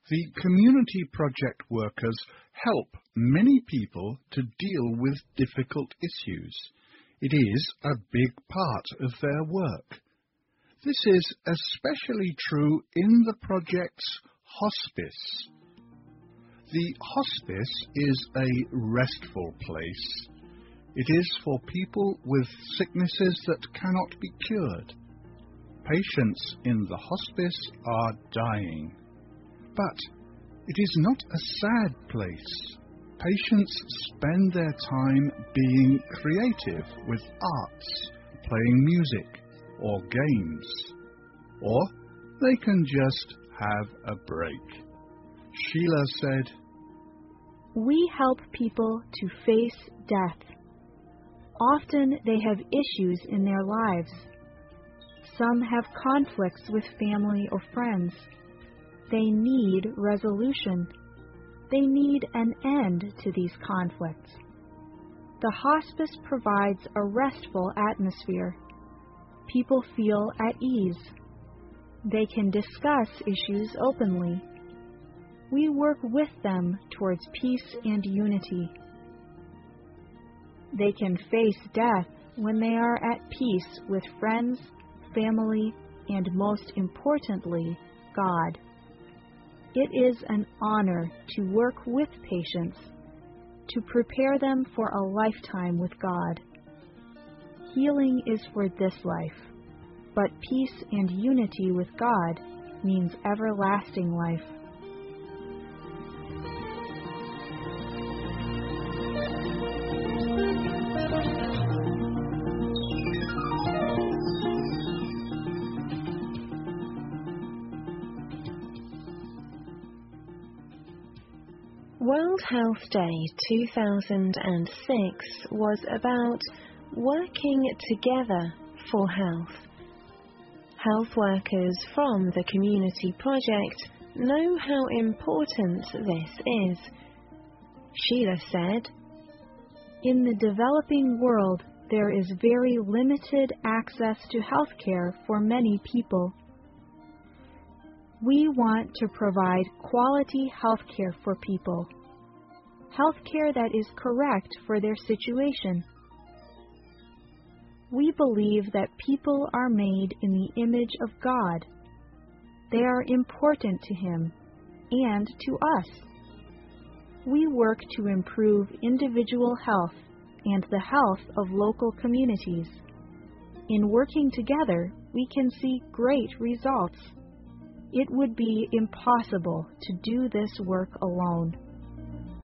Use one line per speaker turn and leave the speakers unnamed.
The community project workers help many people to deal with difficult issues. It is a big part of their work. This is especially true in the project's hospice. The hospice is a restful place. It is for people with sicknesses that cannot be cured. Patients in the hospice are dying. But it is not a sad place. Patients spend their time being creative with arts, playing music or games. Or they can just have a break. Sheila said,
"We help people to face death. Often they have issues in their lives. Some have conflicts with family or friends. They need resolution. They need an end to these conflicts. The hospice provides a restful atmosphere. People feel at ease. They can discuss issues openly. We work with them towards peace and unity. They can face death when they are at peace with friends, family, and most importantly, God. It is an honor to work with patients, to prepare them for a lifetime with God. Healing is for this life, but peace and unity with God means everlasting life."
World Health Day 2006 was about working together for health. Health workers from the Community Project know how important this is. Sheila said,
"In the developing world, there is very limited access to health care for many people. We want to provide quality health care for people, health care that is correct for their situation. We believe that people are made in the image of God. They are important to Him and to us. We work to improve individual health and the health of local communities. In working together, we can see great results. It would be impossible to do this work alone."